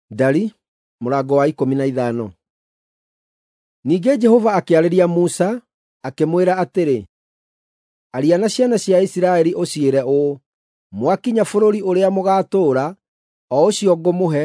Ndari, mũrango wa 15. Ningĩ Jehova akĩarĩria Musa, akĩmwĩra atĩrĩ, aria na ciana cia Isiraeli ũciĩre ũũ: mwakinya bũrũri ũrĩa mũgaatũũra, o ũcio ngũmũhe,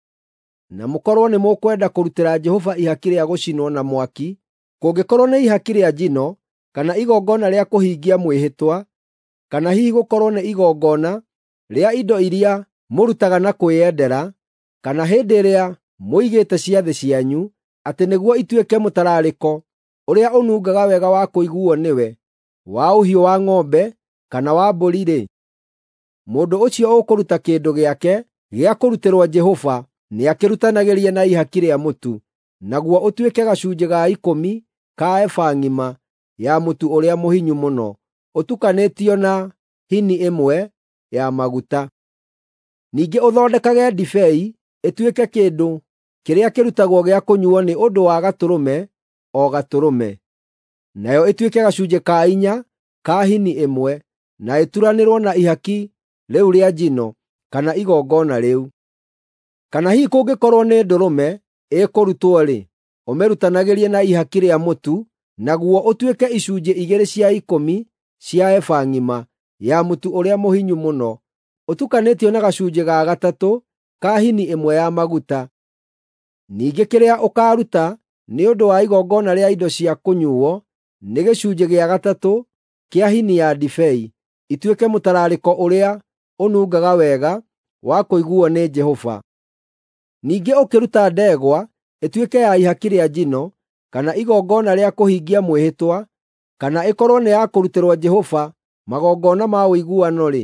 na mũkorwo nĩ mũkwenda kũrutĩra Jehova ihaki rĩa gũcinwo na mwaki, kũngĩkorwo nĩ ihaki rĩa njino, kana igongona rĩa kũhingia mwĩhĩtwa, kana hihi gũkorwo nĩ igongona rĩa indo iria mũrutaga na kwĩyendera, kana hĩndĩ ĩrĩa mũigĩte ciathĩ cianyu, atĩ nĩguo ituĩke mũtararĩko ũrĩa ũnungaga wega wa kũiguo nĩwe, wa ũhiũ wa ng'ombe kana wa mbũri-rĩ, mũndũ ũcio ũkũruta kĩndũ gĩake gĩa kũrutĩrwo Jehova nĩakĩrutanagĩrie na ihaki rĩa mũtu, naguo ũtuĩke gacunjĩ ga 10 ka eba ng'ima ya mũtu ũrĩa mũhinyu mũno, ũtukanĩtio na hini ĩmwe ya maguta. Ningĩ ũthondekage ndibei ĩtuĩke kĩndũ kĩrĩa kĩrutagwo gĩa kũnyuo nĩ ũndũ wa gatũrũme o gatũrũme, nayo ĩtuĩke gacunjĩ ka 4 ka hini ĩmwe, na ĩturanĩrwo na ihaki rĩu rĩa njino kana igongona rĩu. Kana hihi kũngĩkorwo nĩ ndũrũme ĩkũrutwo-rĩ, ũmĩrutanagĩrie na ihaki rĩa mũtu, naguo ũtuĩke icunjĩ 2 cia 10 cia eba ng'ima ya mũtu ũrĩa mũhinyu mũno, ũtukanĩtio na gacunjĩ ga 3 ka hini ĩmwe ya maguta. Ningĩ kĩrĩa ũkaaruta nĩ ũndũ wa igongona rĩa indo cia kũnyuuo nĩ gĩcunjĩ gĩa 3 kĩa hini ya ndibei, ituĩke mũtararĩko ũrĩa ũnungaga wega wa kũiguo nĩ Jehova. Ningĩ ũkĩruta ndegwa ĩtuĩke ya ihaki rĩa njino, kana igongona rĩa kũhingia mwĩhĩtwa, kana ĩkorwo nĩ ya kũrutĩrwo Jehova magongona ma ũiguano-rĩ,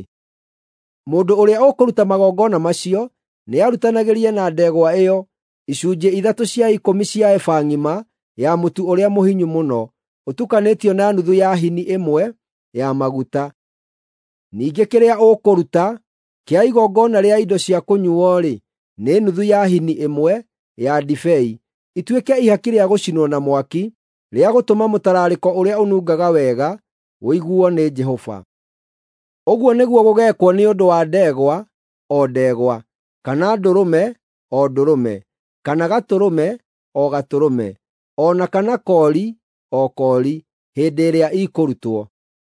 mũndũ ũrĩa ũkũruta magongona macio nĩarutanagĩrie na ndegwa ĩyo icunjĩ 3 cia 10 cia eba ng'ima ya mũtu ũrĩa mũhinyu mũno, ũtukanĩtio na nuthu ya hini ĩmwe ya maguta. Ningĩ kĩrĩa ũkũruta kĩa igongona rĩa indo cia kũnyuuo-rĩ, nĩ nuthu ya hini ĩmwe ya ndibei, ituĩke ihaki rĩa gũcinwo na mwaki, rĩa gũtũma mũtararĩko ũrĩa ũnungaga wega ũiguo nĩ Jehova. Ũguo nĩguo gũgeekwo nĩ ũndũ wa ndegwa o ndegwa, kana ndũrũme o ndũrũme, kana gatũrũme o gatũrũme, o na kana koori o koori, hĩndĩ ĩrĩa ikũrutwo.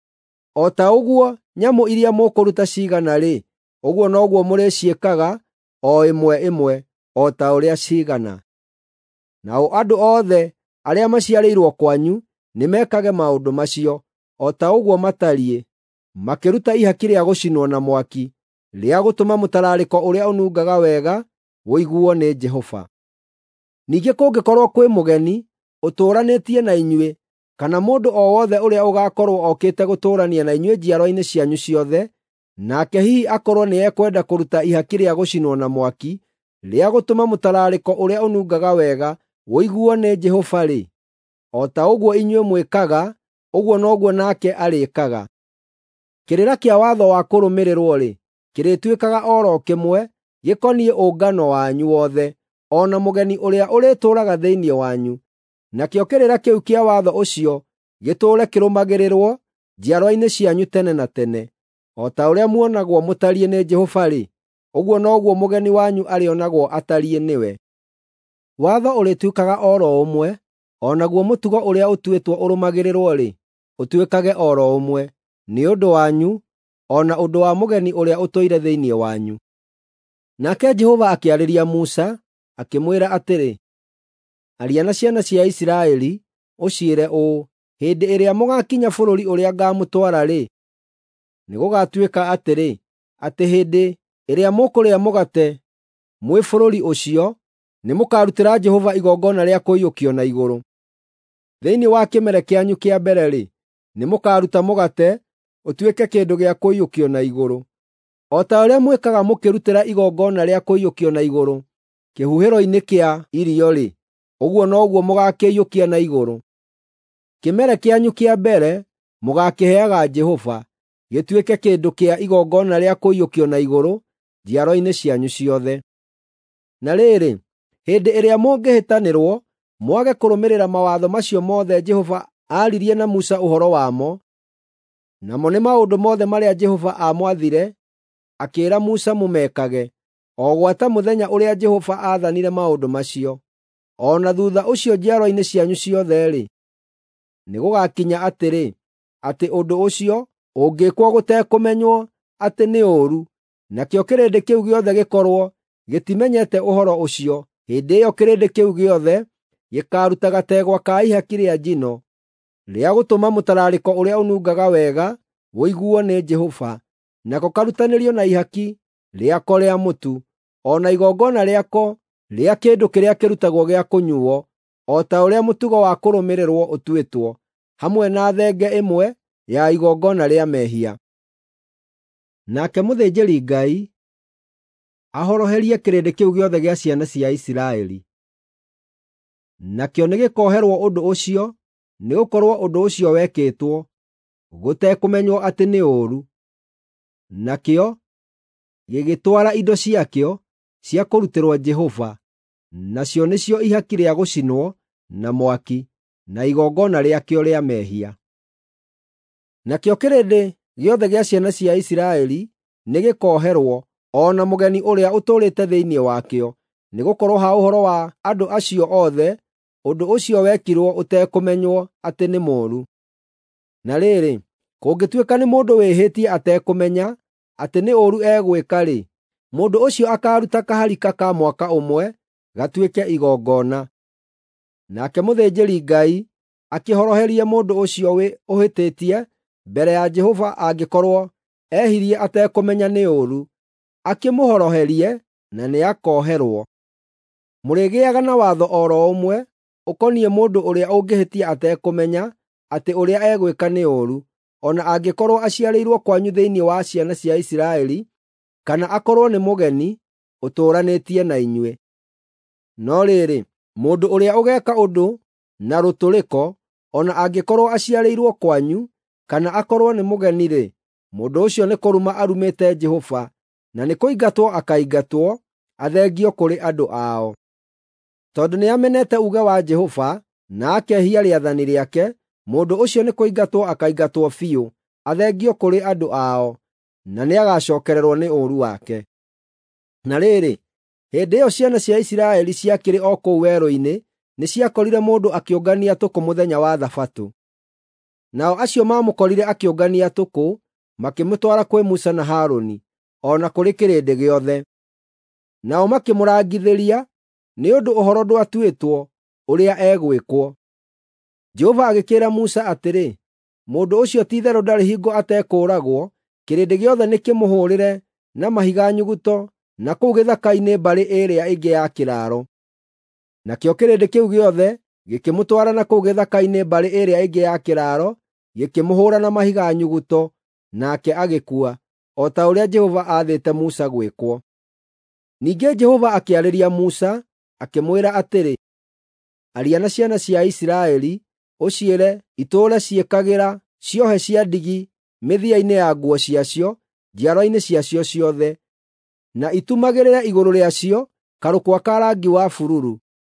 O ta ũguo nyamũ iria mũkũruta ciigana-rĩ, ũguo noguo mũrĩciĩkaga o ĩmwe ĩmwe, o ta ũrĩa ciigana. Nao andũ othe arĩa maciarĩirwo kwanyu nĩmekage maũndũ macio, o ta ũguo matariĩ, makĩruta ihaki rĩa gũcinwo na mwaki, rĩa gũtũma mũtararĩko ũrĩa ũnungaga wega ũiguo nĩ Jehova. Ningĩ kũngĩkorwo kwĩ mũgeni ũtũũranĩtie na inyuĩ, kana mũndũ o wothe ũrĩa ũgaakorwo okĩte gũtũũrania na inyuĩ njiarwa-inĩ cianyu ciothe, nake hihi akorwo nĩ ekwenda kũruta ihaki rĩa gũcinwo na mwaki, rĩa gũtũma mũtararĩko ũrĩa ũnungaga wega ũiguo nĩ Jehova-rĩ, o ta ũguo inyuĩ mwĩkaga, ũguo noguo nake arĩĩkaga. Kĩrĩra kĩa watho wa kũrũmĩrĩrwo-rĩ, kĩrĩtuĩkaga o ro kĩmwe gĩkoniĩ ũngano wanyu wothe, o na mũgeni ũrĩa ũrĩtũũraga thĩinĩ wanyu. Nakĩo kĩrĩra kĩu kĩa watho ũcio gĩtũũre kĩrũmagĩrĩrwo njiarwa-inĩ cianyu tene na tene. O ta ũrĩa muonagwo mũtariĩ nĩ Jehova-rĩ, ũguo noguo mũgeni wanyu arĩonagwo atariĩ nĩwe. Watho ũrĩtuĩkaga o ro ũmwe, o naguo mũtugo ũrĩa ũtuĩtwo ũrũmagĩrĩrwo-rĩ, ũtuĩkage o ro ũmwe, nĩ ũndũ wanyu, o na ũndũ wa mũgeni ũrĩa ũtũire thĩinĩ wanyu. Nake Jehova akĩarĩria Musa, akĩmwĩra atĩrĩ, aria na ciana cia Isiraeli ũciĩre ũũ: hĩndĩ ĩrĩa mũgaakinya bũrũri ũrĩa ngaamũtwara-rĩ, nĩgũgatuĩka atĩrĩ, atĩ hĩndĩ ĩrĩa mũkũrĩa mũgate mwĩ bũrũri ũcio, nĩmũkarutĩra Jehova igongona rĩa kũiyũkio na igũrũ. Thĩinĩ wa kĩmere kĩanyu kĩa mbere-rĩ, nĩmũkaruta mũgate ũtuĩke kĩndũ gĩa kũiyũkio na igũrũ. O ta ũrĩa mwĩkaga mũkĩrutĩra igongona rĩa kũiyũkio na igũrũ kĩhuhĩro-inĩ kĩa irio-rĩ, ũguo noguo mũgakĩiyũkia na igũrũ. Kĩmere kĩanyu kĩa mbere mũgakĩheaga Jehova, gĩtuĩke kĩndũ kĩa igongona rĩa kũiyũkio na igũrũ njiaro-inĩ cianyu ciothe. Na rĩrĩ, hĩndĩ ĩrĩa mũngĩhĩtanĩrwo mwage kũrũmĩrĩra mawatho macio mothe Jehova aaririe na Musa ũhoro wamo, namo nĩ maũndũ mothe marĩa Jehova aamwathire akĩĩra Musa mũmekage, o gwata mũthenya ũrĩa Jehova aathanire maũndũ macio. O na thutha ũcio njiarwa-inĩ cianyu ciothe-rĩ, nĩgũgakinya atĩrĩ, atĩ ũndũ ũcio ũngĩkwo gũtekũmenywo atĩ nĩ ũũru, nakĩo kĩrĩndĩ kĩu gĩothe gĩkorwo gĩtimenyete ũhoro ũcio, hĩndĩ ĩyo kĩrĩndĩ kĩu gĩothe gĩkaaruta gategwa ka ihaki rĩa njino, rĩa gũtũma mũtararĩko ũrĩa ũnungaga wega ũiguo nĩ Jehova, nako karutanĩrio na ihaki rĩako rĩa mũtu, o na igongona rĩako rĩa kĩndũ kĩrĩa kĩrutagwo gĩa kũnyuuo, o ta ũrĩa mũtugo wa kũrũmĩrĩrwo ũtuĩtwo, hamwe na thenge ĩmwe ya igongona rĩa mehia. Nake mũthĩnjĩri-Ngai ahoroherie kĩrĩndĩ kĩu gĩothe gĩa ciana cia Isiraeli. Nakĩo nĩgĩkoherwo ũndũ ũcio, nĩgũkorwo ũndũ ũcio wekĩtwo gũtekũmenywo atĩ nĩ ũũru. Nakĩo gĩgĩtwara indo ciakĩo cia kũrutĩrwo Jehova, nacio nĩcio ihaki rĩa gũcinwo na mwaki na igongona rĩakĩo rĩa mehia. Nakĩo kĩrĩndĩ gĩothe gĩa ciana cia Isiraeli nĩgĩkoherwo, o na mũgeni ũrĩa ũtũũrĩte thĩinĩ wakĩo, nĩgũkorwo ha ũhoro wa andũ acio othe ũndũ ũcio wekirwo ũtekũmenywo atĩ nĩ mũũru. Na rĩrĩ, kũngĩtuĩka nĩ mũndũ wĩhĩtie atekũmenya atĩ nĩ ũũru egwĩka-rĩ, mũndũ ũcio akaaruta kaharika ka mwaka ũmwe gatuĩke igongona. Nake mũthĩnjĩri-Ngai akĩhoroherie mũndũ ũcio ũhĩtĩtie mbere ya Jehova angĩkorwo ehirie atekũmenya nĩ ũũru, akĩmũhoroherie na nĩakoherwo. Mũrĩgĩaga na watho o ro ũmwe ũkoniĩ mũndũ ũrĩa ũngĩhĩtia atekũmenya atĩ ũrĩa egwĩka nĩ ũũru, o na angĩkorwo aciarĩirwo kwanyu thĩinĩ wa ciana cia Isiraeli, kana akorwo nĩ mũgeni ũtũũranĩtie na inyuĩ. No rĩrĩ, mũndũ ũrĩa ũgeeka ũndũ na rũtũrĩko, o na angĩkorwo aciarĩirwo kwanyu, kana akorwo nĩ mũgeni-rĩ, mũndũ ũcio nĩ kũruma arumĩte Jehova, na nĩ kũingatwo akaingatwo athengio kũrĩ andũ ao. Tondũ nĩamenete uuge wa Jehova na akehia rĩathani rĩake, mũndũ ũcio nĩ kũingatwo akaingatwo biũ athengio kũrĩ andũ ao, na nĩagacookererwo nĩ ũũru wake. Na rĩrĩ, hĩndĩ ĩyo ciana cia Isiraeli ciakĩrĩ o kũu werũ-inĩ, nĩciakorire mũndũ akĩũngania tũkũ mũthenya wa Thabatũ. Nao acio maamũkorire akĩũngania tũkũ makĩmũtwara kwĩ Musa na Harũni, o na kũrĩ kĩrĩndĩ gĩothe. Nao makĩmũrangithĩria nĩ ũndũ ũhoro ndwatuĩtwo ũrĩa egwĩkwo. Jehova agĩkĩĩra Musa atĩrĩ, mũndũ ũcio ti-itherũ ndarĩ hingo atekũũragwo, kĩrĩndĩ gĩothe nĩkĩmũhũrĩre na mahiga nyuguto na kũu gĩthaka-inĩ mbarĩ ĩrĩa ĩngĩ ya kĩraro. Nakĩo kĩrĩndĩ kĩu gĩothe gĩkĩmũtwara na kũu gĩthaka-inĩ mbarĩ ĩrĩa ĩngĩ ya kĩraro, gĩkĩmũhũũra na mahiga nyuguto, nake agĩkua, o ta ũrĩa Jehova aathĩte Musa gwĩkwo. Ningĩ Jehova akĩarĩria Musa, akĩmwĩra atĩrĩ, aria na ciana cia Isiraeli, ũciĩre itũũre ciĩkagĩra ciohe cia ndigi mĩthia-inĩ ya nguo ciacio njiarwa-inĩ ciacio ciothe, na itumagĩrĩre igũrũ rĩacio karũkwa ka rangi wa bururu.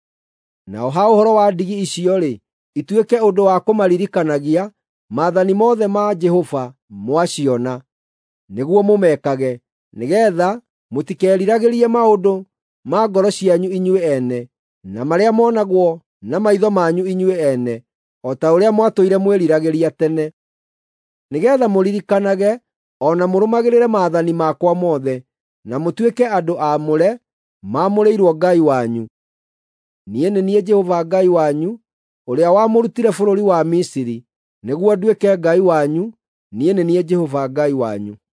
Nao ha ũhoro wa ndigi icio-rĩ, ituĩke ũndũ wa kũmaririkanagia maathani mothe ma Jehova mwaciona, nĩguo mũmekage, nĩgeetha mũtikeriragĩrie maũndũ ma ngoro cianyu inyuĩ ene, na marĩa monagwo na maitho manyu inyuĩ ene, o ta ũrĩa mwatũire mwĩriragĩria tene, nĩgeetha mũririkanage o na mũrũmagĩrĩre maathani makwa mothe, na mũtuĩke andũ aamũre maamũrĩirwo Ngai wanyu. Niĩ nĩ niĩ Jehova Ngai wanyu, ũrĩa wamũrutire bũrũri wa Misiri, nĩguo nduĩke Ngai wanyu. Niĩ nĩ niĩ Jehova Ngai wanyu.